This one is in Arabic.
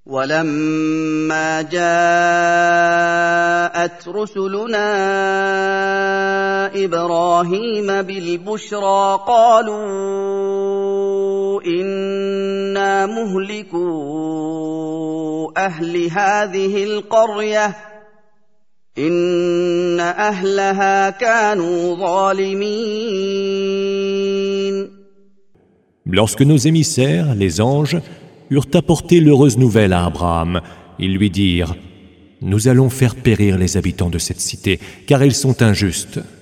ولما جاءت رسلنا إبراهيم بالبشرى قالوا إنا مهلكو أهل هذه القرية إن أهلها كانوا ظالمين. Lorsque nos émissaires, les anges, eurent apporté l'heureuse nouvelle à Abraham, ils lui dirent : Nous allons faire périr les habitants de cette cité, car ils sont injustes.